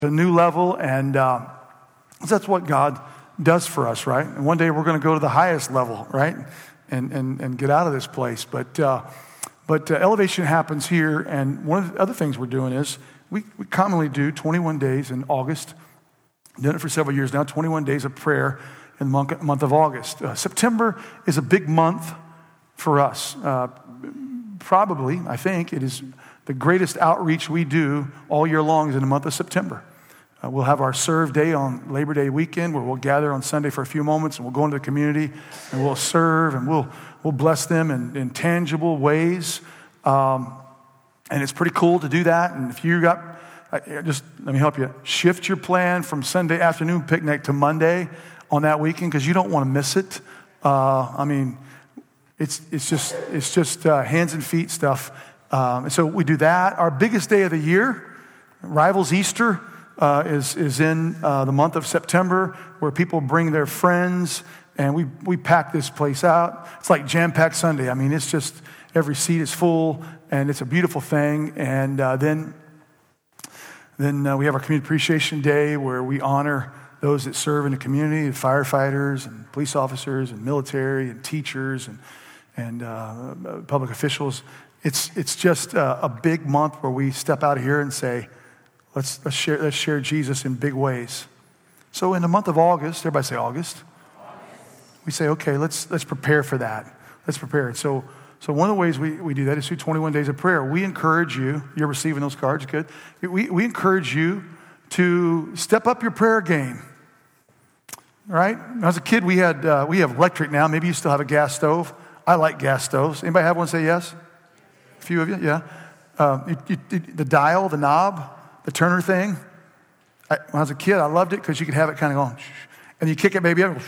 a new level, and that's what God does for us, right? And one day we're going to go to the highest level, right? And get out of this place. But elevation happens here, and one of the other things we're doing is we commonly do 21 days in August. Done it for several years now, 21 days of prayer in the month of August. September is a big month for us. Probably, I think, it is the greatest outreach we do all year long is in the month of September. We'll have our serve day on Labor Day weekend where we'll gather on Sunday for a few moments and we'll go into the community and we'll serve and we'll bless them in tangible ways. And it's pretty cool to do that. And if you got, just let me help you, shift your plan from Sunday afternoon picnic to Monday on that weekend because you don't want to miss it. It's just hands and feet stuff. So we do that. Our biggest day of the year, Rivals Easter, is in the month of September, where people bring their friends, and we pack this place out. It's like jam-packed Sunday. I mean, it's just every seat is full, and it's a beautiful thing. And then we have our Community Appreciation Day, where we honor those that serve in the community, the firefighters and police officers and military and teachers and public officials. It's just a big month where we step out of here and say, let's share Jesus in big ways. So in the month of August, everybody say August. We say, okay, let's prepare for that. Let's prepare it. So one of the ways we do that is through 21 days of prayer. We encourage you, you're receiving those cards, good. We encourage you to step up your prayer game. All right? As a kid, we have electric now. Maybe you still have a gas stove. I like gas stoves. Anybody have one? Say yes. A few of you, yeah. The dial, the knob, the turner thing. When I was a kid, I loved it because you could have it kind of going, and you kick it maybe up.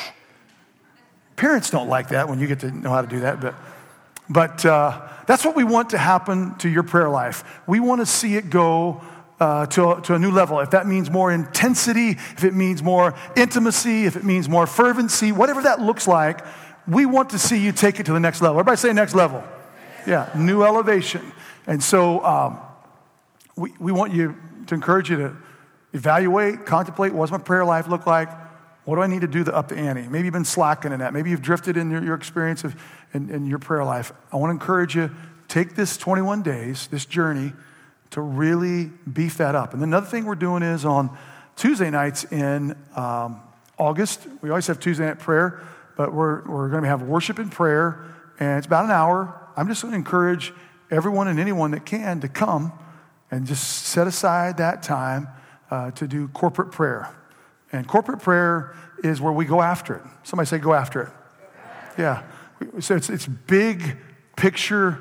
Parents don't like that when you get to know how to do that, but that's what we want to happen to your prayer life. We want to see it go to a new level. If that means more intensity, if it means more intimacy, if it means more fervency, whatever that looks like, we want to see you take it to the next level. Everybody say next level. Yeah, new elevation. And so we want you to encourage you to evaluate, contemplate, what does my prayer life look like? What do I need to do to up the ante? Maybe you've been slacking in that. Maybe you've drifted in your experience in your prayer life. I want to encourage you, take this 21 days, this journey, to really beef that up. And then another thing we're doing is on Tuesday nights in August. We always have Tuesday night prayer, but we're going to have worship and prayer, and it's about an hour. I'm just going to encourage everyone and anyone that can to come and just set aside that time to do corporate prayer. And corporate prayer is where we go after it. Somebody say, go after it. Yeah. So it's big picture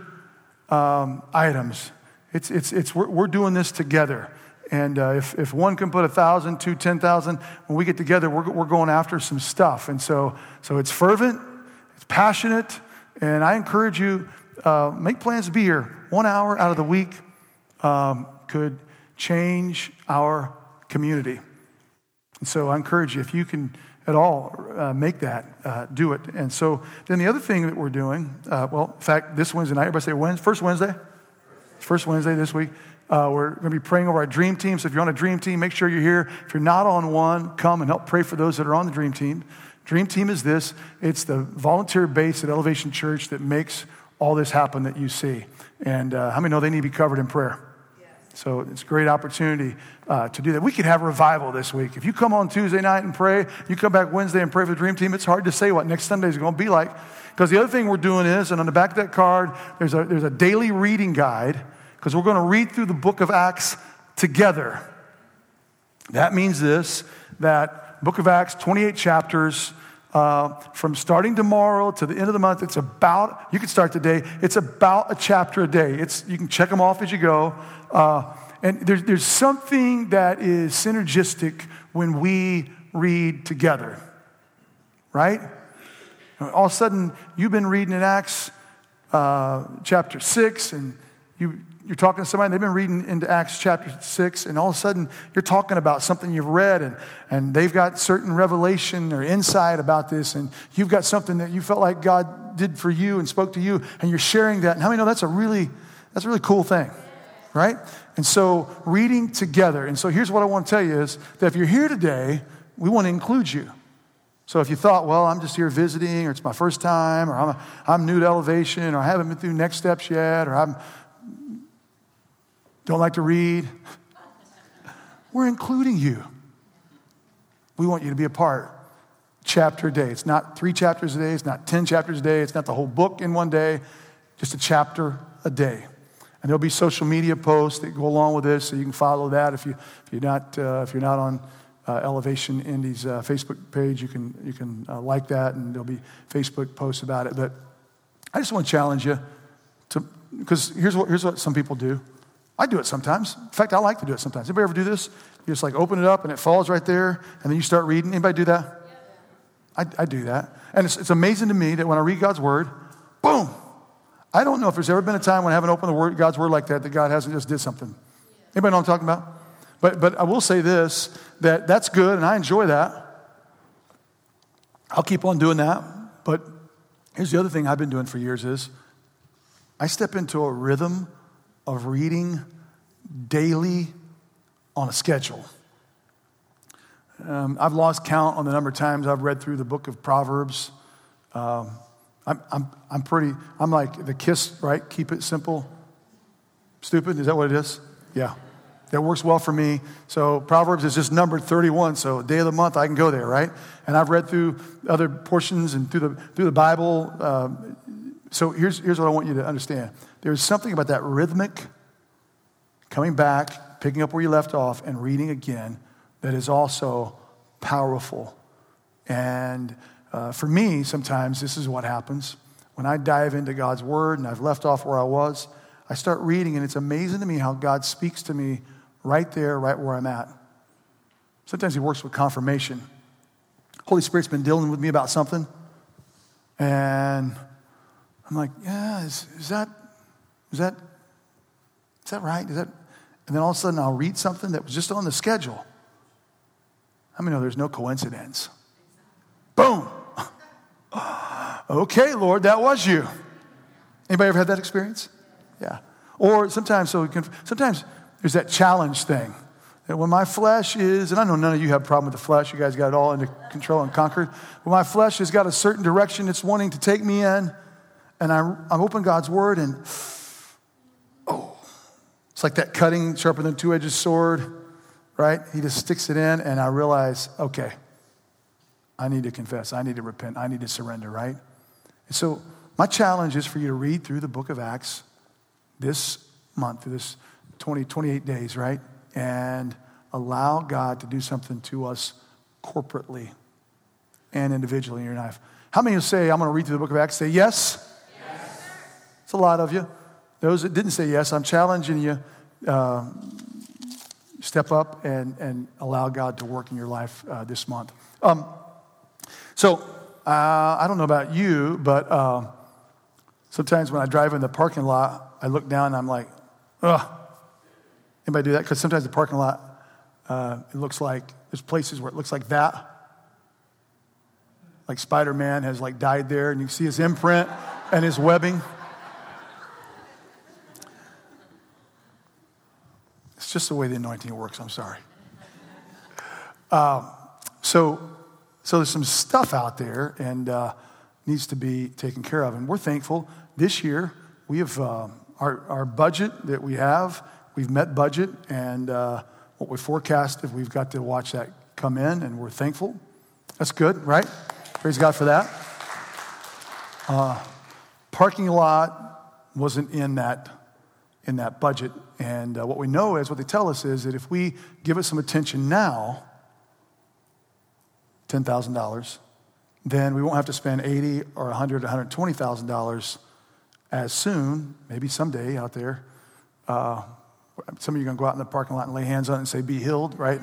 items. We're doing this together. And if one can put 1,000, 2, 10,000, when we get together, we're going after some stuff. And so it's fervent, it's passionate, and I encourage you, make plans to be here. 1 hour out of the week could change our community. And so I encourage you, if you can at all make that, do it. And so then the other thing that we're doing, in fact, this Wednesday night, everybody say Wednesday, first Wednesday this week, we're going to be praying over our dream team. So if you're on a dream team, make sure you're here. If you're not on one, come and help pray for those that are on the dream team. Dream team is this. It's the volunteer base at Elevation Church that makes all this happen that you see. And how many know they need to be covered in prayer? So it's a great opportunity to do that. We could have revival this week. If you come on Tuesday night and pray, you come back Wednesday and pray for the Dream Team, it's hard to say what next Sunday is going to be like. Because the other thing we're doing is, and on the back of that card, there's a daily reading guide, because we're going to read through the book of Acts together. That means this, that book of Acts, 28 chapters, from starting tomorrow to the end of the month, it's about, you can start today, it's about a chapter a day. You can check them off as you go. And there's something that is synergistic when we read together, right? All of a sudden, you've been reading in Acts chapter 6, and you're talking to somebody, they've been reading into Acts chapter 6, and all of a sudden, you're talking about something you've read, and they've got certain revelation or insight about this, and you've got something that you felt like God did for you and spoke to you, and you're sharing that. And how many know that's a really cool thing? right? And so reading together. And so here's what I want to tell you is that if you're here today, we want to include you. So if you thought, well, I'm just here visiting, or it's my first time, or I'm new to Elevation, or I haven't been through Next Steps yet, or I don't like to read, we're including you. We want you to be a part. Chapter a day. It's not 3 chapters a day. It's not 10 chapters a day. It's not the whole book in one day. Just a chapter a day. And there'll be social media posts that go along with this, so you can follow that. If you're not on Elevation Indy's Facebook page, you can like that, and there'll be Facebook posts about it. But I just want to challenge you to, because here's what some people do. I do it sometimes. In fact, I like to do it sometimes. Anybody ever do this? You just like open it up and it falls right there, and then you start reading. Anybody do that? I do that. And it's amazing to me that when I read God's word, boom. I don't know if there's ever been a time when I haven't opened God's word like that God hasn't just did something. Anybody know what I'm talking about? But I will say this, that's good, and I enjoy that. I'll keep on doing that. But here's the other thing I've been doing for years is I step into a rhythm of reading daily on a schedule. I've lost count on the number of times I've read through the book of Proverbs. I'm like the KISS, right? Keep it simple, stupid. Is that what it is? Yeah. That works well for me. So Proverbs is just numbered 31. So day of the month, I can go there, right? And I've read through other portions and through the Bible. So here's what I want you to understand. There's something about that rhythmic coming back, picking up where you left off, and reading again that is also powerful. And for me, sometimes this is what happens. When I dive into God's word and I've left off where I was, I start reading, and it's amazing to me how God speaks to me right there, right where I'm at. Sometimes he works with confirmation. Holy Spirit's been dealing with me about something, and I'm like, yeah, is that right? And then all of a sudden I'll read something that was just on the schedule. How many know there's no coincidence? Boom. Okay, Lord, that was you. Anybody ever had that experience? Yeah. Or sometimes there's that challenge thing. That when my flesh is, and I know none of you have a problem with the flesh. You guys got it all under control and conquered. When my flesh has got a certain direction it's wanting to take me in, and I'm open God's word, and it's like that cutting sharper than a two-edged sword, right? He just sticks it in, and I realize, okay, I need to confess. I need to repent. I need to surrender, right? And so my challenge is for you to read through the book of Acts this month, this 28 days, right? And allow God to do something to us corporately and individually in your life. How many will say, I'm going to read through the book of Acts? Say yes. Yes. It's a lot of you. Those that didn't say yes, I'm challenging you. Step up and allow God to work in your life this month. So I don't know about you, but sometimes when I drive in the parking lot, I look down and I'm like, ugh. Anybody do that? Because sometimes the parking lot, it looks like, there's places where it looks like that. Like Spider-Man has like died there, and you can see his imprint and his webbing. It's just the way the anointing works, I'm sorry. So there's some stuff out there and needs to be taken care of. And we're thankful. This year, we have our budget that we have. We've met budget, and what we forecasted, we've got to watch that come in, and we're thankful. That's good, right? Praise God for that. Parking lot wasn't in that budget, and what we know is, what they tell us is that if we give it some attention now, $10,000, then we won't have to spend $80,000 or $100,000 or $120,000 as soon, maybe someday out there. Some of you are going to go out in the parking lot and lay hands on it and say, be healed, right?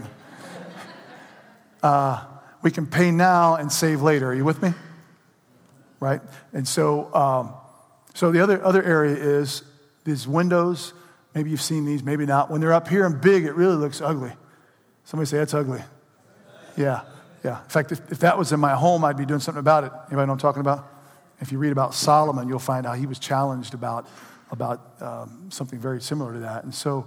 We can pay now and save later. Are you with me? Right? And so the other area is these windows. Maybe you've seen these, maybe not. When they're up here and big, it really looks ugly. Somebody say, that's ugly. Yeah. In fact, if that was in my home, I'd be doing something about it. Anybody know what I'm talking about? If you read about Solomon, you'll find how he was challenged about about something very similar to that. And so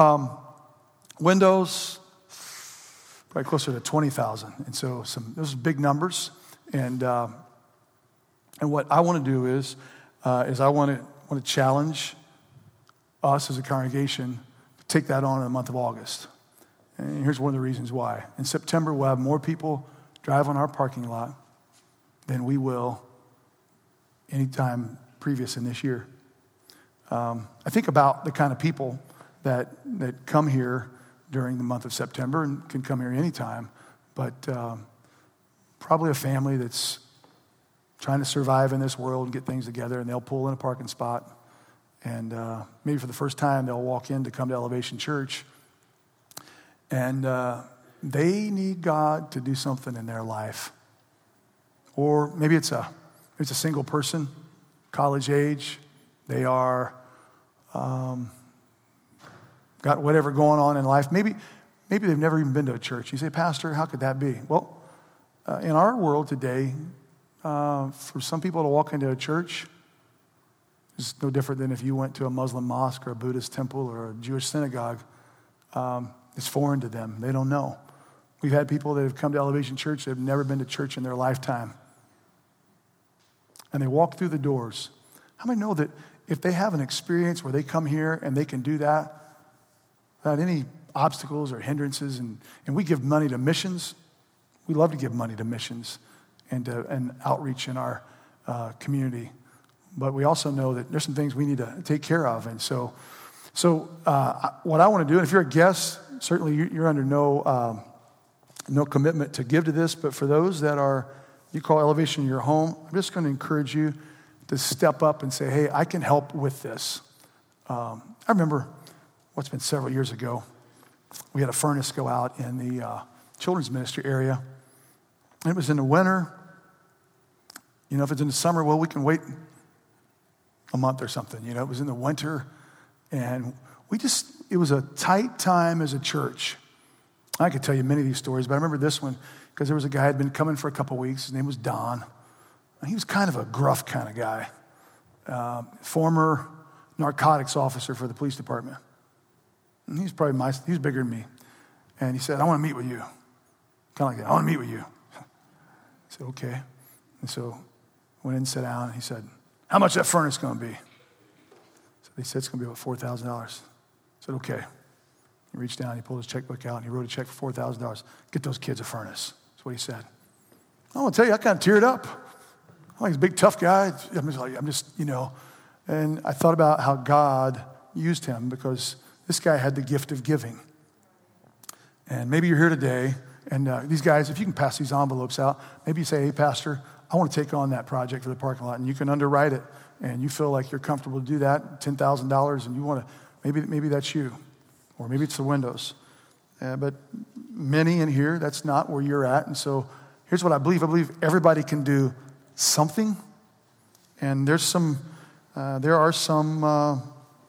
windows, probably closer to 20,000. And so those are big numbers. And what I want to do is I want to challenge us as a congregation to take that on in the month of August. And here's one of the reasons why. In September, we'll have more people drive on our parking lot than we will any time previous in this year. I think about the kind of people that come here during the month of September and can come here anytime, but probably a family that's trying to survive in this world and get things together, and they'll pull in a parking spot, and maybe for the first time they'll walk in to come to Elevation Church, and they need God to do something in their life. Or maybe it's a single person, college age. They are got whatever going on in life. Maybe they've never even been to a church. You say, Pastor, how could that be? Well, in our world today, for some people to walk into a church is no different than if you went to a Muslim mosque or a Buddhist temple or a Jewish synagogue. It's foreign to them. They don't know. We've had people that have come to Elevation Church that have never been to church in their lifetime. And they walk through the doors. How many know that if they have an experience where they come here and they can do that without any obstacles or hindrances, and we give money to missions, we love to give money to missions and outreach in our community. But we also know that there's some things we need to take care of. And so what I want to do, and if you're a guest, certainly you're under no commitment to give to this, but for those that you call Elevation your home, I'm just going to encourage you to step up and say, hey, I can help with this. I remember, what's been several years ago, we had a furnace go out in the children's ministry area. And it was in the winter. You know, if it's in the summer, well, we can wait a month or something. You know, it was in the winter. And it was a tight time as a church. I could tell you many of these stories, but I remember this one because there was a guy who had been coming for a couple weeks. His name was Don. And he was kind of a gruff kind of guy. Former narcotics officer for the police department. And he was bigger than me. And he said, I want to meet with you. Kind of like that. I want to meet with you. I said, okay. And so went in and sat down. And he said, how much that furnace going to be? So they said, it's going to be about $4,000. I said, okay. He reached down, he pulled his checkbook out, and he wrote a check for $4,000. Get those kids a furnace. That's what he said. I want to tell you, I kind of teared up. I'm like, he's a big, tough guy. I'm just, you know. And I thought about how God used him because this guy had the gift of giving. And maybe you're here today, and these guys, if you can pass these envelopes out, maybe you say, hey, Pastor, I want to take on that project for the parking lot, and you can underwrite it, and you feel like you're comfortable to do that, $10,000, and you want to, maybe that's you, or maybe it's the windows. But many in here, that's not where you're at, and so here's what I believe. I believe everybody can do something, and there are some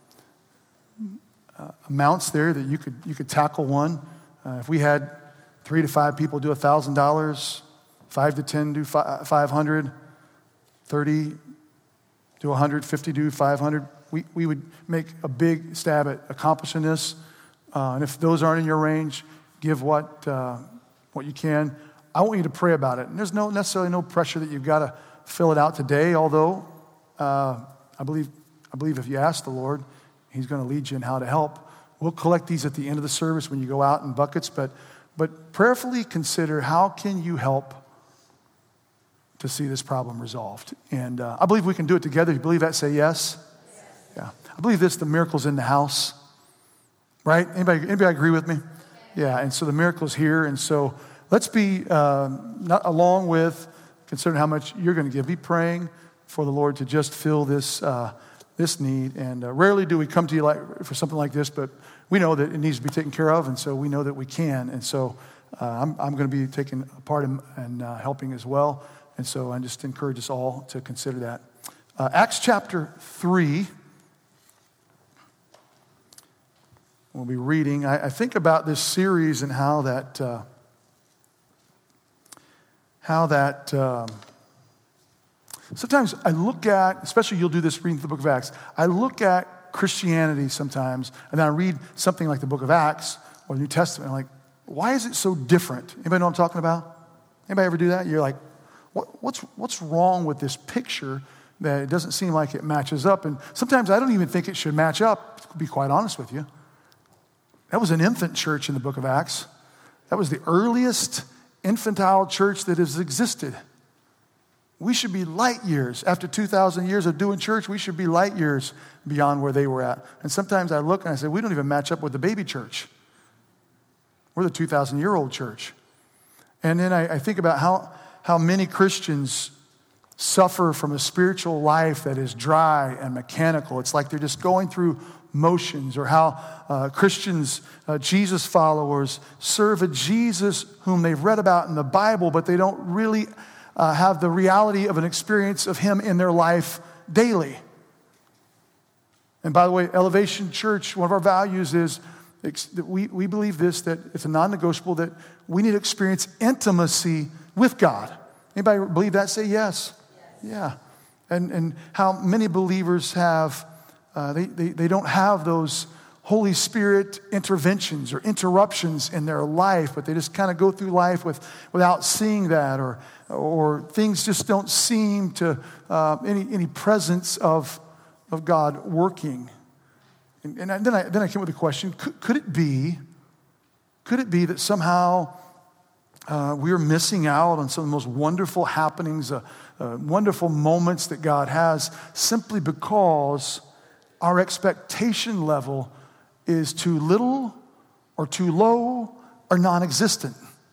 amounts there that you could tackle one. If we had 3 to 5 people do $1,000, 5 to 10 do 500, 30 do 100, 50 do 500, we would make a big stab at accomplishing this. And if those aren't in your range, give what you can. I want you to pray about it. And there's necessarily no pressure that you've got to fill it out today, although I believe if you ask the Lord, He's going to lead you in how to help. We'll collect these at the end of the service when you go out in buckets, but prayerfully consider how can you help to see this problem resolved. And I believe we can do it together. You believe that? Say yes. Yeah. I believe the miracle's in the house. Right? Anybody agree with me? Yeah, and so the miracle's here, and so let's be, not along with considering how much you're going to give, be praying for the Lord to just fill this need. And rarely do we come to you for something like this, but we know that it needs to be taken care of, and so we know that we can. And so I'm going to be taking a part in helping as well. And so I just encourage us all to consider that. Acts chapter 3. We'll be reading. I think about this series and how that Sometimes I look at, especially you'll do this reading the book of Acts, I look at Christianity sometimes, and then I read something like the book of Acts or the New Testament, and I'm like, why is it so different? Anybody know what I'm talking about? Anybody ever do that? You're like, what's wrong with this picture that it doesn't seem like it matches up? And sometimes I don't even think it should match up, to be quite honest with you. That was an infant church in the book of Acts. That was the earliest infantile church that has existed. We should be light years. After 2,000 years of doing church, we should be light years beyond where they were at. And sometimes I look and I say, we don't even match up with the baby church. We're the 2,000-year-old church. And then I think about how many Christians suffer from a spiritual life that is dry and mechanical. It's like they're just going through motions, or how Christians, Jesus followers, serve a Jesus whom they've read about in the Bible, but they don't really have the reality of an experience of him in their life daily. And by the way, Elevation Church, one of our values is that we believe this, that it's a non-negotiable, that we need to experience intimacy with God. Anybody believe that? Say yes. Yeah. And how many believers have, they don't have those Holy Spirit interventions or interruptions in their life, but they just kind of go through life without seeing that, or things just don't seem to, any presence of God working. And then I came up with the question, could it be that somehow we're missing out on some of the most wonderful happenings, wonderful moments that God has, simply because our expectation level is too little or too low or non-existent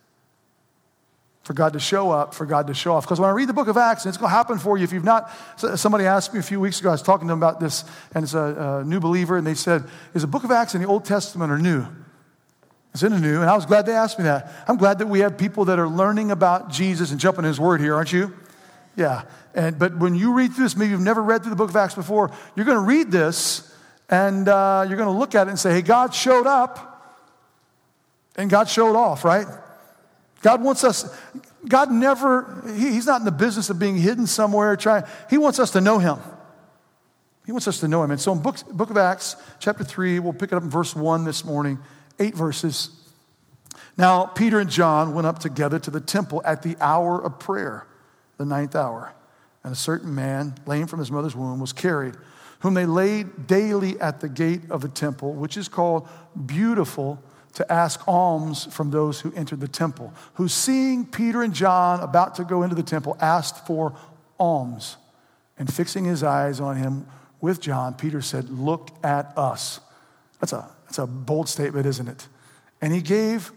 for God to show up, for God to show off? Because when I read the book of Acts, and it's going to happen for you if you've not, somebody asked me a few weeks ago, I was talking to them about this, and it's a new believer, and they said, is the book of Acts in the Old Testament or new? It's in the new, and I was glad they asked me that. I'm glad that we have people that are learning about Jesus and jumping in his word here, aren't you? Yeah. But when you read through this, maybe you've never read through the book of Acts before, you're going to read this, and you're going to look at it and say, hey, God showed up, and God showed off, right? God wants us, God never, he's not in the business of being hidden somewhere. He wants us to know him. He wants us to know him. And so in book of Acts, chapter 3, we'll pick it up in verse 1 this morning, 8 verses. Now, Peter and John went up together to the temple at the hour of prayer, the 9th hour. And a certain man, lame from his mother's womb, was carried, whom they laid daily at the gate of the temple, which is called Beautiful, to ask alms from those who entered the temple, who, seeing Peter and John about to go into the temple, asked for alms. And fixing his eyes on him with John, Peter said, look at us. That's a bold statement, isn't it? And he gave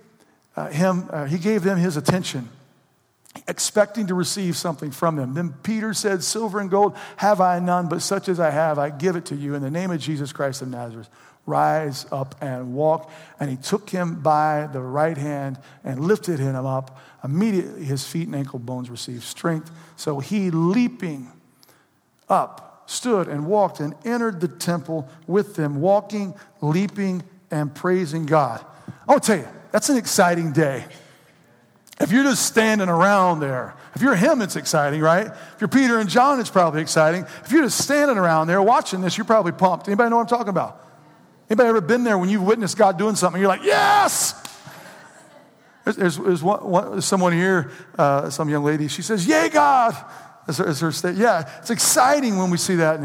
them his attention, expecting to receive something from them. Then Peter said, silver and gold have I none, but such as I have, I give it to you in the name of Jesus Christ of Nazareth. Rise up and walk. And he took him by the right hand and lifted him up. Immediately his feet and ankle bones received strength. So he, leaping up, stood and walked and entered the temple with them, walking, leaping, and praising God. I want to tell you, that's an exciting day. If you're just standing around there, if you're him, it's exciting, right? If you're Peter and John, it's probably exciting. If you're just standing around there watching this, you're probably pumped. Anybody know what I'm talking about? Anybody ever been there when you've witnessed God doing something? You're like, yes! There's someone here, some young lady, she says, yay, God! As her state. Yeah, it's exciting when we see that, and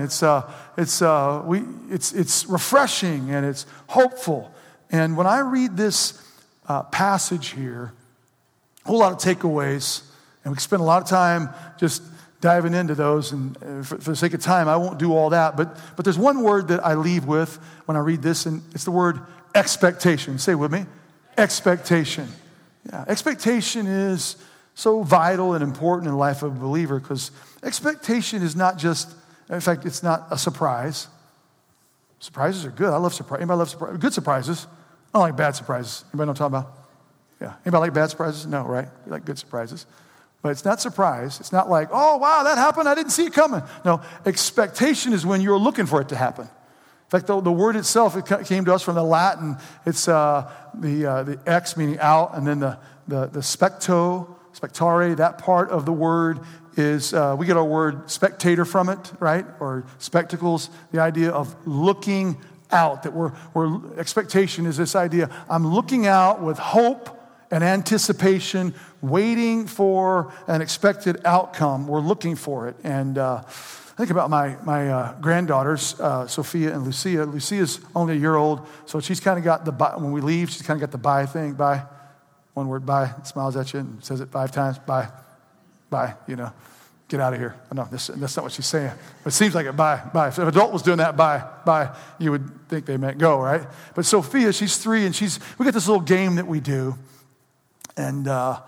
it's refreshing, and it's hopeful. And when I read this passage here, a whole lot of takeaways, and we spend a lot of time just diving into those, and for the sake of time, I won't do all that, but there's one word that I leave with when I read this, and it's the word expectation. Say it with me. Expectation. Yeah, expectation is so vital and important in the life of a believer, because expectation is not just, in fact, it's not a surprise. Surprises are good. I love surprise. Anybody love surprise? Good surprises. I don't like bad surprises. Anybody know what I'm talking about? Yeah. Anybody like bad surprises? No, right? You like good surprises. But it's not surprise. It's not like, oh, wow, that happened. I didn't see it coming. No, expectation is when you're looking for it to happen. In fact, the word itself, it came to us from the Latin. It's the ex meaning out, and then the specto, spectare, that part of the word is, we get our word spectator from it, right? Or spectacles, the idea of looking out, that expectation is this idea, I'm looking out with hope and anticipation, waiting for an expected outcome. We're looking for it. And I think about my granddaughters, Sophia and Lucia. Lucia's only a year old, so she's kind of got the bye. When we leave, she's kind of got the bye thing. Bye. One word, bye. Smiles at you and says it 5 times. Bye. Bye. Get out of here. No, that's not what she's saying. But it seems like it. Bye. Bye. If an adult was doing that, bye, you would think they meant go, right? But Sophia, she's 3, and we got this little game that we do. And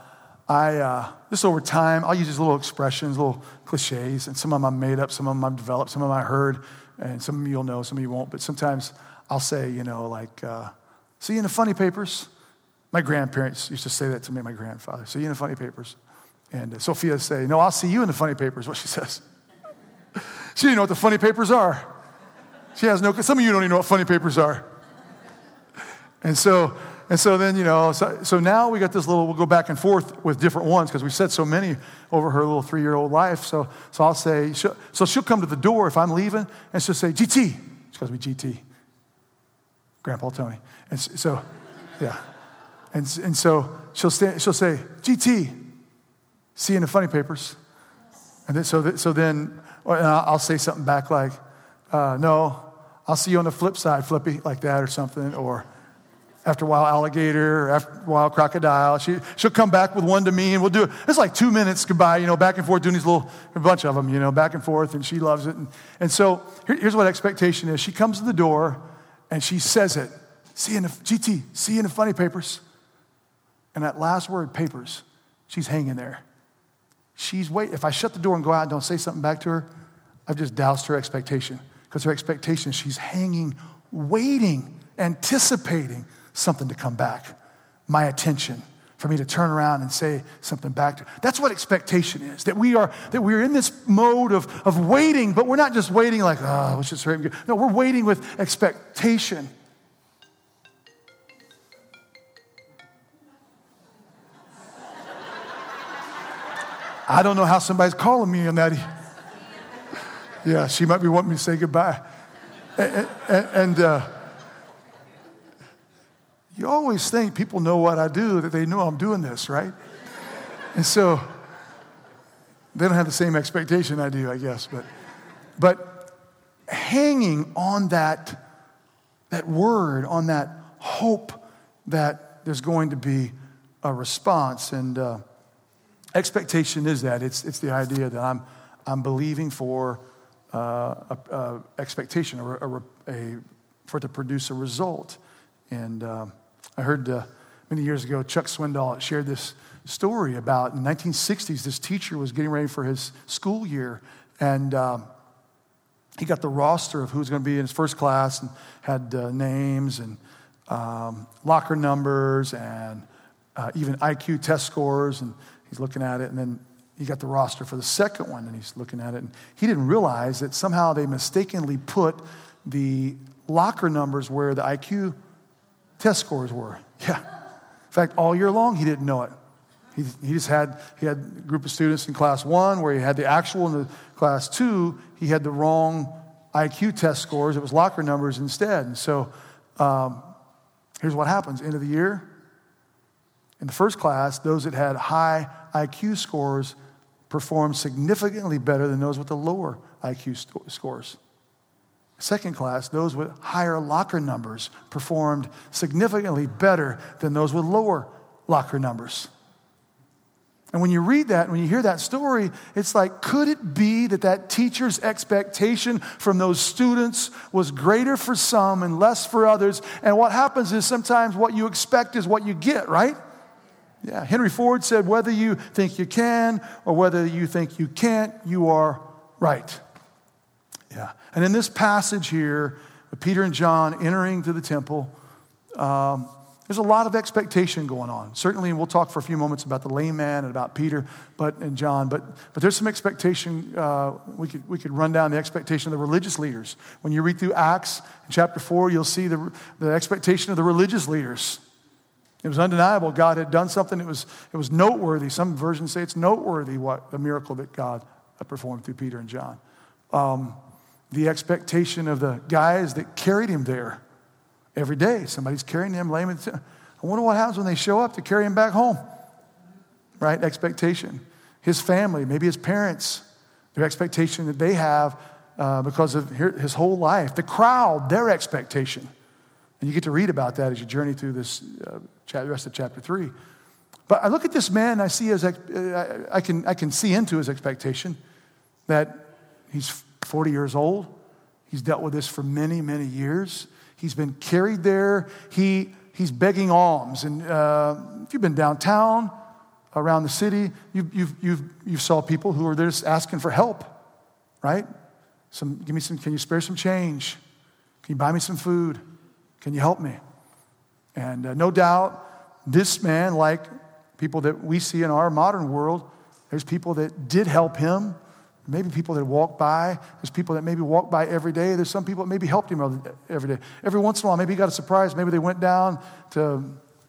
just over time, I'll use these little expressions, little cliches, and some of them I made up, some of them I've developed, some of them I heard, and some of you will know, some of you won't. But sometimes I'll say, see you in the funny papers. My grandparents used to say that to me, my grandfather. See you in the funny papers. And Sophia say, no, I'll see you in the funny papers, what she says. She didn't know what the funny papers are. She has some of you don't even know what funny papers are. And so then, so now we got this we'll go back and forth with different ones because we said so many over her little 3-year-old life. So I'll say, she'll come to the door if I'm leaving, and she'll say, GT. She calls me GT. Grandpa Tony. And so, yeah. And so she'll say, GT, see you in the funny papers. And then, I'll say something back like, no, I'll see you on the flip side, Flippy, like that or something, or after a while, alligator, or after a while, crocodile. She'll come back with one to me, and we'll do it. It's like 2 minutes goodbye, back and forth, doing a bunch of them, back and forth, and she loves it. And so here's what expectation is. She comes to the door, and she says it. See you in the funny papers. And that last word, papers, she's hanging there. She's waiting. If I shut the door and go out and don't say something back to her, I've just doused her expectation. Because her expectation, she's hanging, waiting, anticipating something to come back, my attention, for me to turn around and say something back to her. That's what expectation is, that we're in this mode of waiting, but we're not just waiting like, let's just hurry up. No, we're waiting with expectation. I don't know how somebody's calling me on that. Yeah, she might be wanting me to say goodbye. And you always think people know what I do, that they know I'm doing this, right? And so they don't have the same expectation I do, I guess. But hanging on that word, on that hope that there's going to be a response. And expectation is that. It's the idea that I'm believing for a expectation or for it to produce a result. And I heard many years ago, Chuck Swindoll shared this story about in the 1960s, this teacher was getting ready for his school year, and he got the roster of who's going to be in his first class and had names and locker numbers and even IQ test scores, and he's looking at it, and then he got the roster for the second one, and he's looking at it, and he didn't realize that somehow they mistakenly put the locker numbers where the IQ test scores were. Yeah. In fact, all year long, he didn't know it. He had a group of students in class 1 where he had the actual, in the class 2, he had the wrong IQ test scores. It was locker numbers instead. And so here's what happens. End of the year, in the first class, those that had high IQ scores performed significantly better than those with the lower IQ scores. Second class, those with higher locker numbers performed significantly better than those with lower locker numbers. And when you read that, when you hear that story, it's like, could it be that teacher's expectation from those students was greater for some and less for others? And what happens is sometimes what you expect is what you get, right? Yeah, Henry Ford said, whether you think you can or whether you think you can't, you are right. Yeah. And in this passage here, with Peter and John entering to the temple, there's a lot of expectation going on. Certainly, we'll talk for a few moments about the lame man and about Peter and John, but there's some expectation. We could run down the expectation of the religious leaders. When you read through Acts in chapter 4, you'll see the expectation of the religious leaders. It was undeniable. God had done something. It was noteworthy. Some versions say it's noteworthy what the miracle that God performed through Peter and John. The expectation of the guys that carried him there every day. Somebody's carrying him, laying him. I wonder what happens when they show up to carry him back home. Right? Expectation. His family, maybe his parents, their expectation that they have because of his whole life. The crowd, their expectation. And you get to read about that as you journey through this the rest of chapter 3. But I look at this man, and I see I can see into his expectation that he's 40 years old. He's dealt with this for many, many years. He's been carried there. He's begging alms. And if you've been downtown, around the city, you saw people who are there just asking for help, right? Can you spare some change? Can you buy me some food? Can you help me? And no doubt, this man, like people that we see in our modern world, there's people that did help him. Maybe people that walk by. There's people that maybe walk by every day. There's some people that maybe helped him every day. Every once in a while, maybe he got a surprise. Maybe they went down to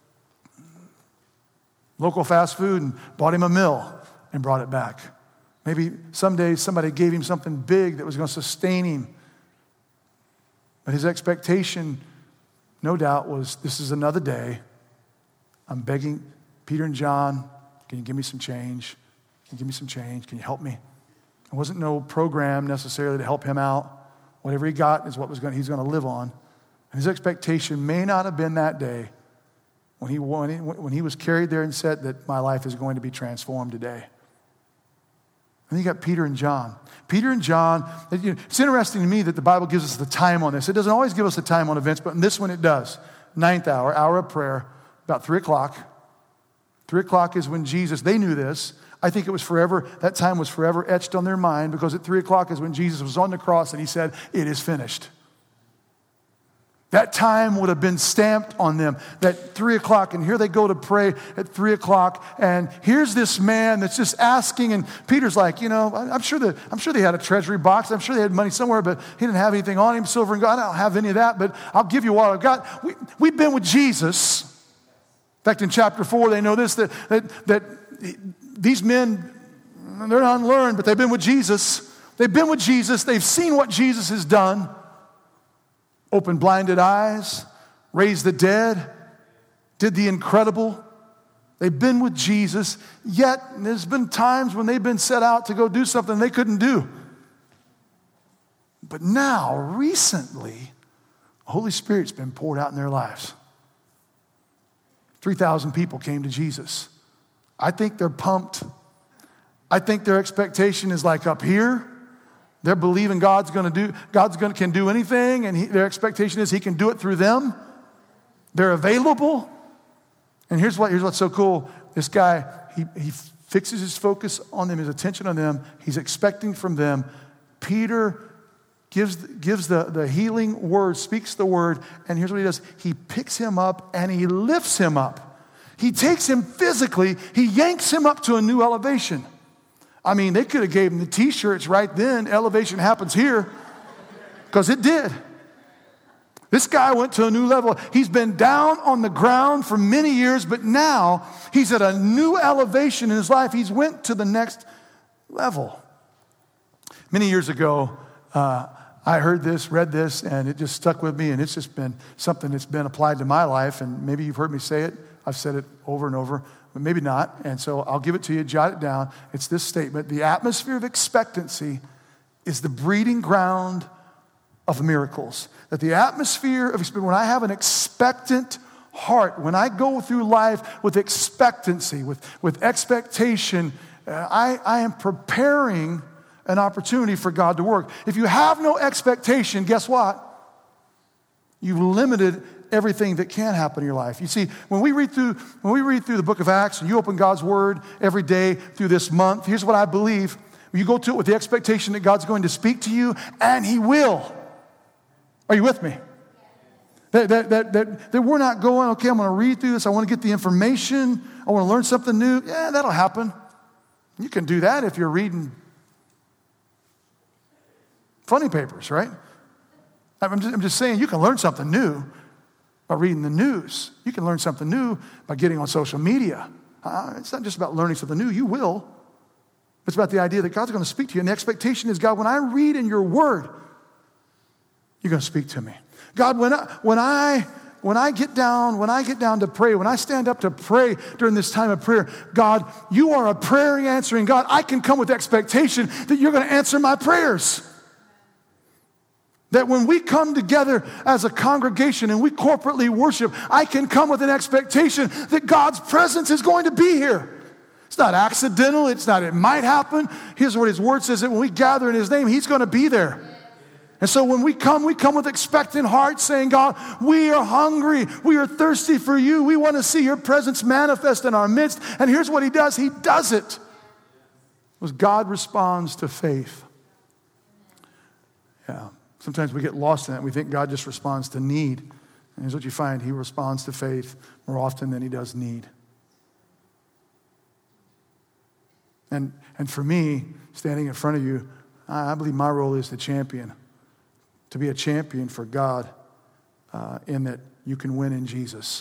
local fast food and bought him a meal and brought it back. Maybe someday somebody gave him something big that was going to sustain him. But his expectation, no doubt, was this is another day. I'm begging Peter and John, can you give me some change? Can you give me some change? Can you help me? It wasn't no program necessarily to help him out. Whatever he got is what he's going to live on. And his expectation may not have been that day when he was carried there and said that my life is going to be transformed today. And you got Peter and John. Peter and John, it's interesting to me that the Bible gives us the time on this. It doesn't always give us the time on events, but in this one it does. 9th hour of prayer, about 3 o'clock. 3 o'clock is when Jesus, they knew this. I think it was forever, that time was forever etched on their mind because at 3 o'clock is when Jesus was on the cross and he said, it is finished. That time would have been stamped on them, that 3 o'clock, and here they go to pray at 3 o'clock, and here's this man that's just asking, and Peter's like, I'm sure they had a treasury box, I'm sure they had money somewhere, but he didn't have anything on him, silver and gold. I don't have any of that, but I'll give you what I've got. We've been with Jesus. In fact, in chapter 4, they know this, that these men, they're not unlearned, but they've been with Jesus. They've been with Jesus. They've seen what Jesus has done. Opened blinded eyes, raised the dead, did the incredible. They've been with Jesus, yet there's been times when they've been set out to go do something they couldn't do. But now, recently, the Holy Spirit's been poured out in their lives. 3,000 people came to Jesus. I think they're pumped. I think their expectation is like up here. They're believing God's can do anything, and their expectation is he can do it through them. They're available. And here's what's so cool. This guy, he fixes his focus on them, his attention on them. He's expecting from them. Peter gives the healing word, speaks the word, and here's what he does. He picks him up and he lifts him up. He takes him physically, he yanks him up to a new elevation. I mean, they could have gave him the t-shirts right then. Elevation happens here, because it did. This guy went to a new level. He's been down on the ground for many years, but now he's at a new elevation in his life. He's went to the next level. Many years ago, I heard this, read this, and it just stuck with me, and it's just been something that's been applied to my life, and maybe you've heard me say it. I've said it over and over, but maybe not, and so I'll give it to you, jot it down. It's this statement: the atmosphere of expectancy is the breeding ground of miracles. That the atmosphere of, when I have an expectant heart, when I go through life with expectancy, with expectation, I am preparing an opportunity for God to work. If you have no expectation, guess what? You've limited everything that can happen in your life. You see, when we read through the book of Acts, and you open God's word every day through this month, here's what I believe. You go to it with the expectation that God's going to speak to you, and he will. Are you with me? That we're not going, okay, I'm going to read through this. I want to get the information. I want to learn something new. Yeah, that'll happen. You can do that if you're reading funny papers, right? I'm just saying you can learn something new. by reading the news. You can learn something new by getting on social media. It's not just about learning something new. You will. It's about the idea that God's going to speak to you. And the expectation is, God, when I read in your word, you're going to speak to me. God, when I get down to pray, when I stand up to pray during this time of prayer, God, you are a prayer answering God. I can come with expectation that you're going to answer my prayers. That when we come together as a congregation and we corporately worship, I can come with an expectation that God's presence is going to be here. It's not accidental. It's not, it might happen. Here's what his word says, that when we gather in his name, he's going to be there. And so when we come with expectant hearts saying, God, we are hungry. We are thirsty for you. We want to see your presence manifest in our midst. And here's what he does. He does it. Because God responds to faith. Yeah. Sometimes we get lost in that. We think God just responds to need. And here's what you find. He responds to faith more often than he does need. And for me, standing in front of you, I believe my role is the champion. To be a champion for God in that you can win in Jesus.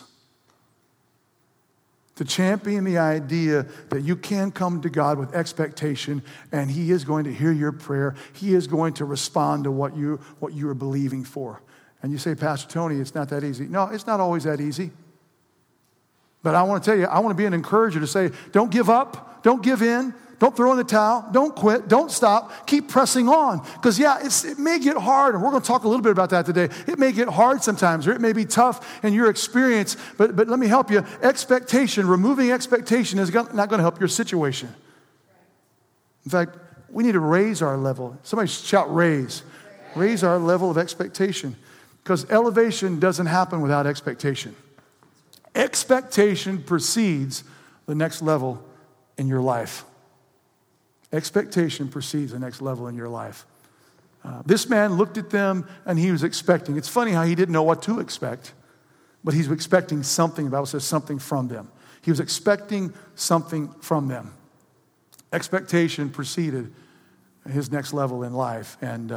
To champion the idea that you can come to God with expectation and he is going to hear your prayer. He is going to respond to what you are believing for. And you say, Pastor Tony, it's not that easy. No, it's not always that easy. But I want to tell you, I want to be an encourager to say, don't give up, don't give in. Don't throw in the towel. Don't quit. Don't stop. Keep pressing on. Because, it may get hard, and we're going to talk a little bit about that today. It may get hard sometimes, or it may be tough in your experience, but let me help you. Removing expectation is not going to help your situation. In fact, we need to raise our level. Somebody shout raise. Raise our level of expectation. Because elevation doesn't happen without expectation. Expectation precedes the next level in your life. Expectation precedes the next level in your life. This man looked at them and he was expecting. It's funny how he didn't know what to expect, but he's expecting something. The Bible says something from them. He was expecting something from them. Expectation preceded his next level in life. And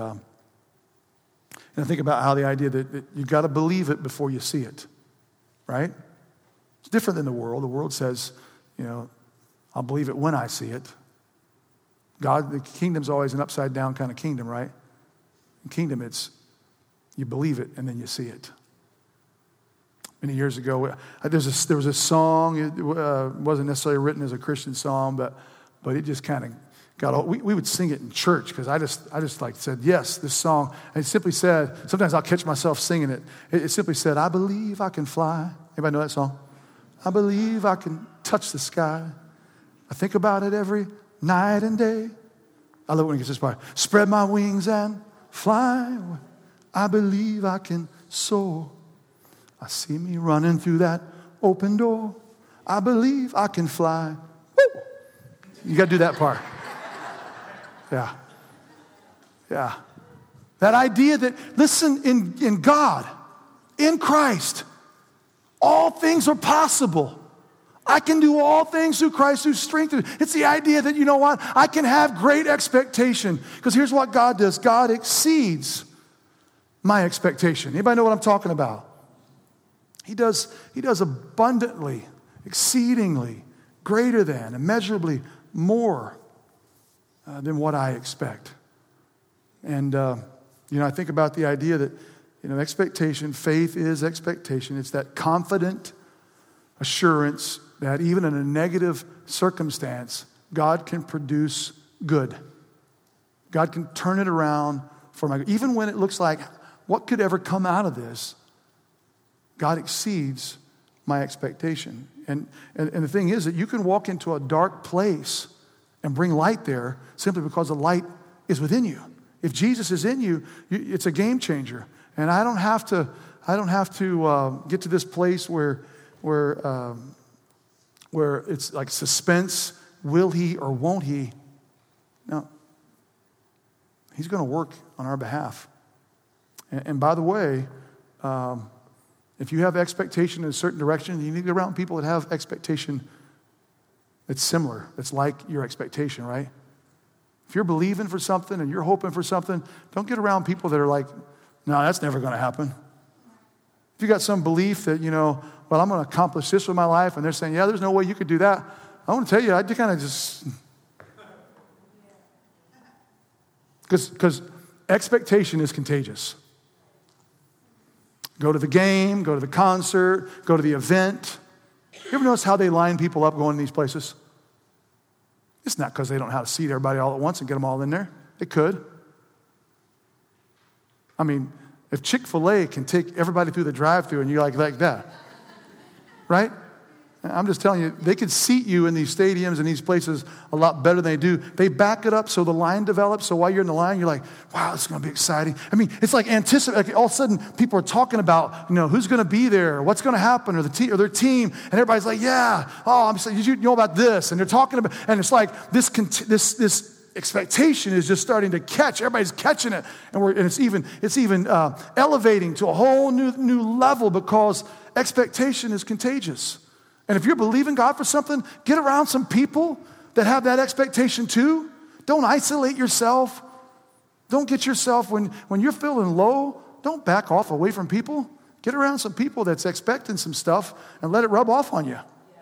I think about how the idea that you've got to believe it before you see it, right? It's different than the world. The world says, I'll believe it when I see it. God, the kingdom's always an upside down kind of kingdom, right? In kingdom, it's you believe it and then you see it. Many years ago, there was a song. It wasn't necessarily written as a Christian song, but it just kind of got all. We would sing it in church because I just like said, yes, this song. And it simply said, sometimes I'll catch myself singing it. It simply said, I believe I can fly. Anybody know that song? I believe I can touch the sky. I think about it every night and day. I love it when it gets this part. Spread my wings and fly. I believe I can soar. I see me running through that open door. I believe I can fly. Woo! You got to do that part. Yeah. That idea that, listen, in God, in Christ, all things are possible. I can do all things through Christ who strengthens. It's the idea that, you know what? I can have great expectation. Because here's what God does. God exceeds my expectation. Anybody know what I'm talking about? He does abundantly, exceedingly, greater than, immeasurably more than what I expect. And, I think about the idea that, expectation, faith is expectation. It's that confident assurance that even in a negative circumstance, God can produce good. God can turn it around for my good. Even when it looks like, what could ever come out of this? God exceeds my expectation. And the thing is that you can walk into a dark place and bring light there simply because the light is within you. If Jesus is in you, it's a game changer. And I don't have to get to this place where it's like suspense, will he or won't he? No. He's going to work on our behalf. And by the way, if you have expectation in a certain direction, you need to get around people that have expectation that's similar, that's like your expectation, right? If you're believing for something and you're hoping for something, don't get around people that are like, no, that's never going to happen. if you got some belief that, well, I'm going to accomplish this with my life, and they're saying, yeah, there's no way you could do that. I want to tell you, I kind of just, because expectation is contagious. Go to the game, go to the concert, go to the event. You ever notice how they line people up going to these places? It's not because they don't know how to seat everybody all at once and get them all in there. They could. I mean, if Chick-fil-A can take everybody through the drive-thru and you like that, right? I'm just telling you, they could seat you in these stadiums and these places a lot better than they do. They back it up so the line develops. So while you're in the line, you're like, wow, this is going to be exciting. I mean, it's like like all of a sudden people are talking about, who's going to be there, what's going to happen, or their team, and everybody's like, yeah, oh, I'm saying, did you know about this? And they're talking about, and it's like this expectation is just starting to catch. Everybody's catching it, and it's even elevating to a whole new level because expectation is contagious. And if you're believing God for something, get around some people that have that expectation too. Don't isolate yourself. Don't get yourself, when you're feeling low, don't back off away from people. Get around some people that's expecting some stuff and let it rub off on you.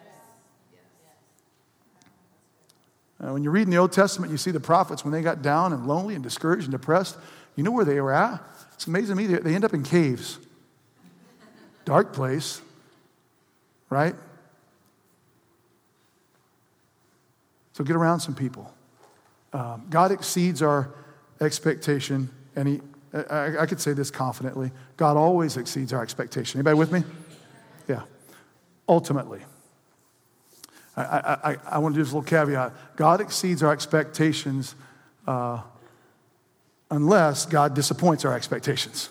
When you read in the Old Testament, you see the prophets, when they got down and lonely and discouraged and depressed, you know where they were at? It's amazing to me. They end up in caves. Dark place, right? So get around some people. God exceeds our expectation, and I could say this confidently, God always exceeds our expectation. Anybody with me? Yeah. Ultimately. I want to do this little caveat. God exceeds our expectations unless God disappoints our expectations.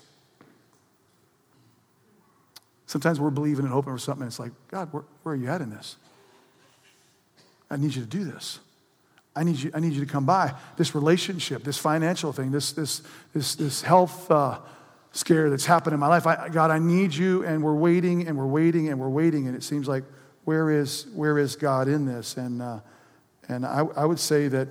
Sometimes we're believing and hoping for something, and it's like, God, where are you at in this? I need you to do this. I need you to come by. This relationship, this financial thing, this health scare that's happened in my life. God, I need you, and we're waiting, and we're waiting, and we're waiting, and it seems like, where is God in this? And I would say that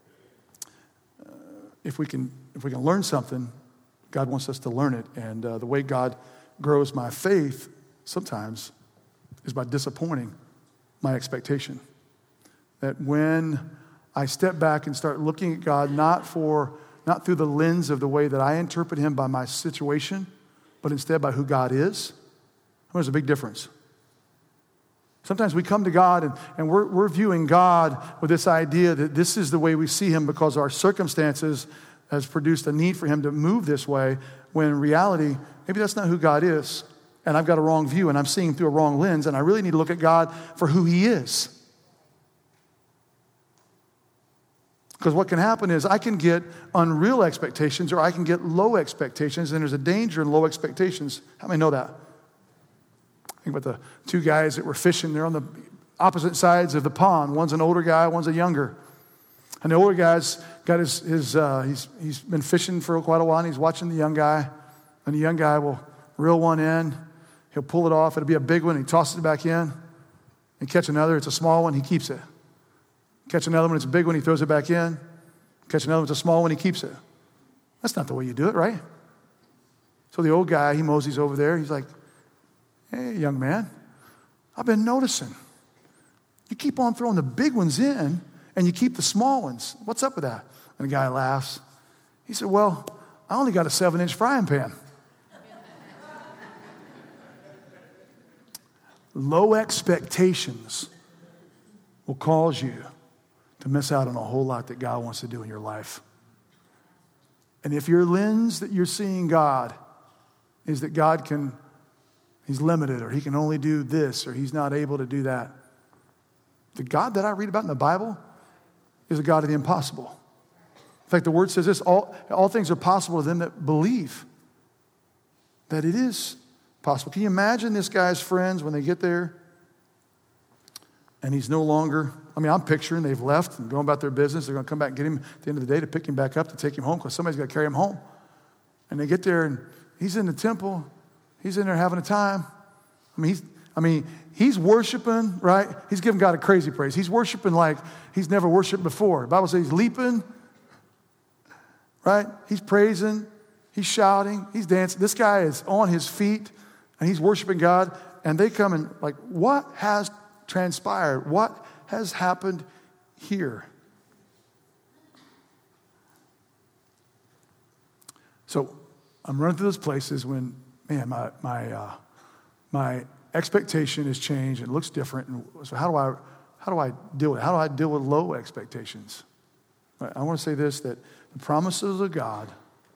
if we can learn something, God wants us to learn it. And the way God grows my faith sometimes is by disappointing my expectation. That when I step back and start looking at God, not through the lens of the way that I interpret him by my situation, but instead by who God is, there's a big difference. Sometimes we come to God and we're viewing God with this idea that this is the way we see him because our circumstances has produced a need for him to move this way, when in reality, maybe that's not who God is. And I've got a wrong view, and I'm seeing him through a wrong lens, and I really need to look at God for who he is. Because what can happen is I can get unreal expectations or I can get low expectations, and there's a danger in low expectations. How many know that? Think about the two guys that were fishing. They're on the opposite sides of the pond. One's an older guy, one's a younger. And the older guy's got he's been fishing for quite a while, and he's watching the young guy. And the young guy will reel one in. He'll pull it off. It'll be a big one. He tosses it back in. And catch another. It's a small one. He keeps it. Catch another one, it's a big one, he throws it back in. Catch another one, it's a small one, he keeps it. That's not the way you do it, right? So the old guy, he moseys over there. He's like, hey, young man, I've been noticing. You keep on throwing the big ones in, and you keep the small ones. What's up with that? And the guy laughs. He said, well, I only got a 7-inch frying pan. Low expectations will cause you to miss out on a whole lot that God wants to do in your life. And if your lens that you're seeing God is that he's limited, or he can only do this, or he's not able to do that, the God that I read about in the Bible is a God of the impossible. In fact, the word says this, all things are possible to them that believe that it is possible. Can you imagine this guy's friends when they get there and he's no longer, I'm picturing they've left and going about their business. They're going to come back and get him at the end of the day to pick him back up, to take him home, because somebody's got to carry him home. And they get there and he's in the temple. He's in there having a time. He's worshiping, right? He's giving God a crazy praise. He's worshiping like he's never worshiped before. The Bible says he's leaping, right? He's praising. He's shouting. He's dancing. This guy is on his feet. and he's worshiping God, and they come and like, what has transpired? What has happened here? So I'm running through those places when, man, my expectation has changed. It looks different. And so how do I deal with it? How do I deal with low expectations? I want to say this, that the promises of God,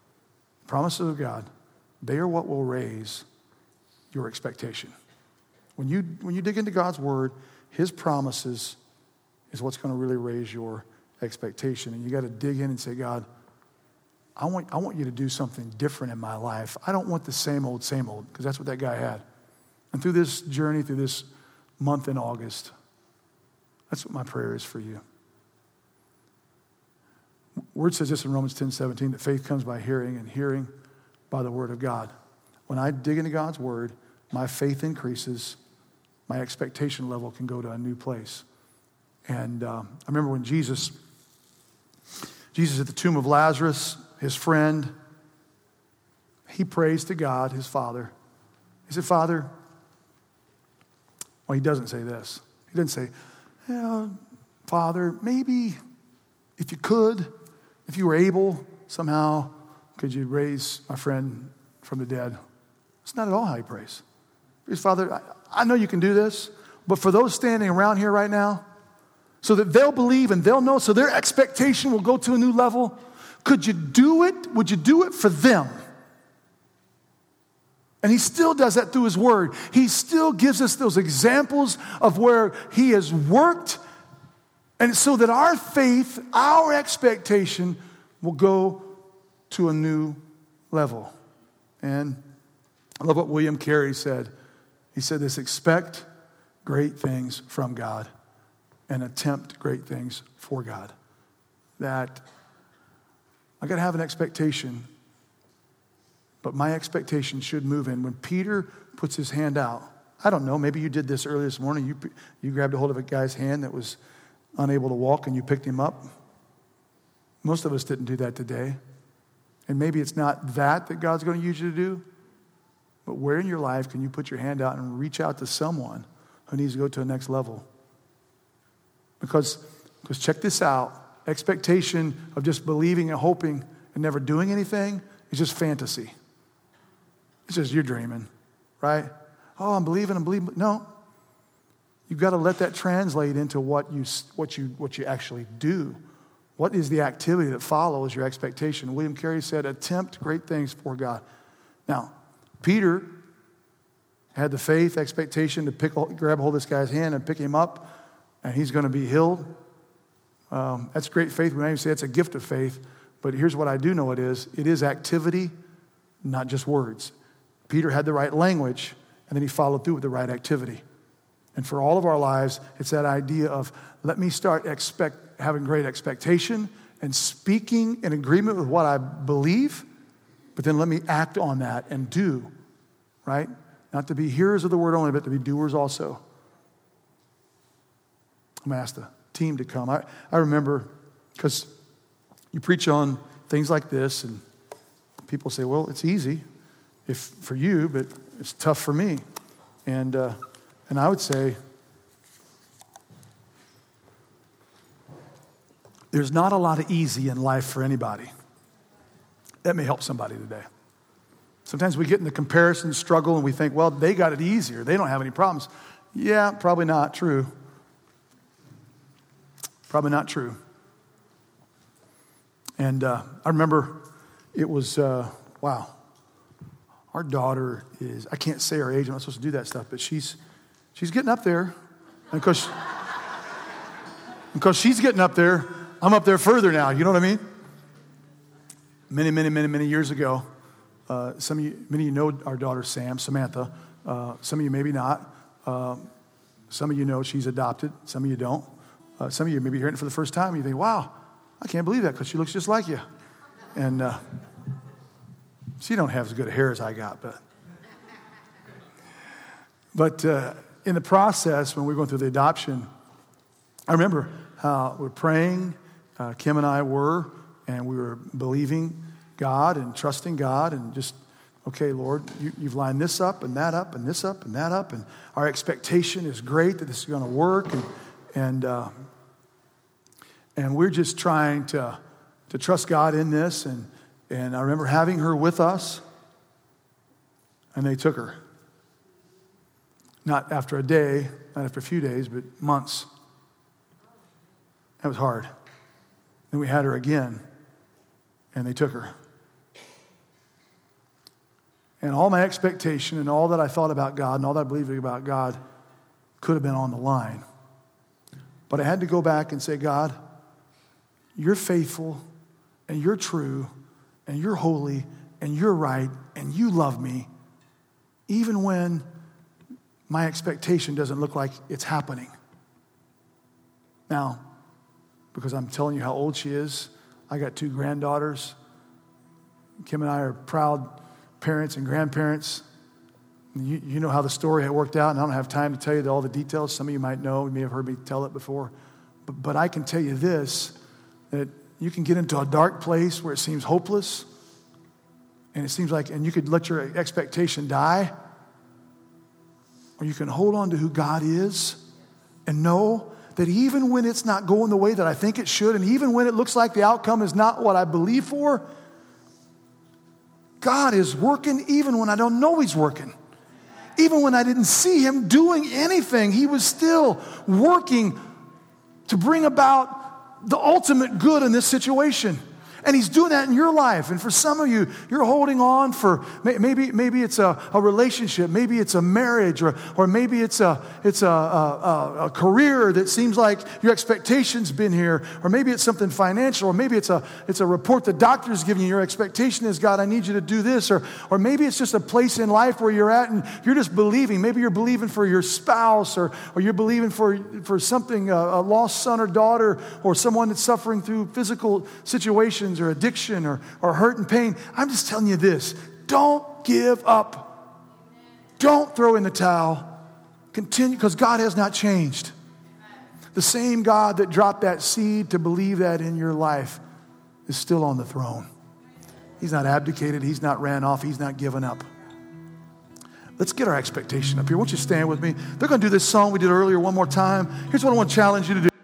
they are what will raise your expectation. When you dig into God's word, his promises is what's going to really raise your expectation. And you got to dig in and say, God, I want you to do something different in my life. I don't want the same old, because that's what that guy had. And through this journey, through this month in August, that's what my prayer is for you. Word says this in Romans 10:17, that faith comes by hearing, and hearing by the word of God. When I dig into God's word, my faith increases, my expectation level can go to a new place. And I remember when Jesus at the tomb of Lazarus, his friend, he prays to God, his Father. He said, Father, well, he doesn't say this. He doesn't say, Father, maybe if you could, if you were able, somehow, could you raise my friend from the dead? It's not at all how he prays. He says, Father, I know you can do this, but for those standing around here right now, so that they'll believe and they'll know, so their expectation will go to a new level, could you do it? Would you do it for them? And he still does that through his word. He still gives us those examples of where he has worked, and so that our faith, our expectation will go to a new level. And I love what William Carey said. He said this, expect great things from God and attempt great things for God. That I got to have an expectation, but my expectation should move in. When Peter puts his hand out, I don't know, maybe you did this earlier this morning. You grabbed a hold of a guy's hand that was unable to walk and you picked him up. Most of us didn't do that today. And maybe it's not that God's going to use you to do, but where in your life can you put your hand out and reach out to someone who needs to go to the next level? Because check this out. Expectation of just believing and hoping and never doing anything is just fantasy. It's just you're dreaming, right? Oh, I'm believing. No. You've got to let that translate into what you actually do. What is the activity that follows your expectation? William Carey said, attempt great things for God. Now, Peter had the faith, expectation to grab hold of this guy's hand and pick him up, and he's going to be healed. That's great faith. We might even say it's a gift of faith, but here's what I do know it is. It is activity, not just words. Peter had the right language, and then he followed through with the right activity. And for all of our lives, it's that idea of let me start having great expectation and speaking in agreement with what I believe, but then let me act on that and do, right? Not to be hearers of the word only, but to be doers also. I'm going to ask the team to come. I remember, because you preach on things like this, and people say, well, it's easy for you, but it's tough for me. And I would say, there's not a lot of easy in life for anybody. That may help somebody today. Sometimes we get in the comparison struggle and we think, well, they got it easier. They don't have any problems. Yeah, probably not true. Probably not true. And I remember it was, wow. Our daughter is, I can't say her age. I'm not supposed to do that stuff, but she's getting up there. And because she's getting up there, I'm up there further now. You know what I mean? Many years ago, many of you know our daughter Samantha. Some of you maybe not. Some of you know she's adopted. Some of you don't. Some of you may be hearing it for the first time. And you think, wow, I can't believe that because she looks just like you. And she don't have as good hair as I got. But in the process, when we were going through the adoption, I remember how we were praying, Kim and I were, and we were believing God and trusting God and just okay, Lord, you've lined this up and that up and this up and that up, and our expectation is great that this is going to work, and we're just trying to trust God in this. And I remember having her with us, and they took her. Not after a day, not after a few days, but months. That was hard. Then we had her again, and they took her. And all my expectation and all that I thought about God and all that I believed about God could have been on the line. But I had to go back and say, God, you're faithful, and you're true, and you're holy, and you're right, and you love me, even when my expectation doesn't look like it's happening. Now, because I'm telling you how old she is, I got 2 granddaughters. Kim and I are proud parents and grandparents. You know how the story had worked out, and I don't have time to tell you all the details. Some of you might know, you may have heard me tell it before. But I can tell you this, that you can get into a dark place where it seems hopeless, and it seems like, and you could let your expectation die, or you can hold on to who God is and know that even when it's not going the way that I think it should, and even when it looks like the outcome is not what I believe for, God is working even when I don't know He's working. Even when I didn't see Him doing anything, He was still working to bring about the ultimate good in this situation. And He's doing that in your life. And for some of you, you're holding on for, maybe it's a relationship, maybe it's a marriage, or maybe it's a career that seems like your expectation's been here, or maybe it's something financial, or maybe it's a report the doctor's giving you. Your expectation is, God, I need you to do this, or maybe it's just a place in life where you're at and you're just believing. Maybe you're believing for your spouse, or you're believing for something, a lost son or daughter, or someone that's suffering through physical situations, or addiction, or hurt and pain. I'm just telling you this. Don't give up. Don't throw in the towel. Continue, because God has not changed. The same God that dropped that seed to believe that in your life is still on the throne. He's not abdicated. He's not ran off. He's not given up. Let's get our expectation up here. Won't you stand with me? They're going to do this song we did earlier one more time. Here's what I want to challenge you to do.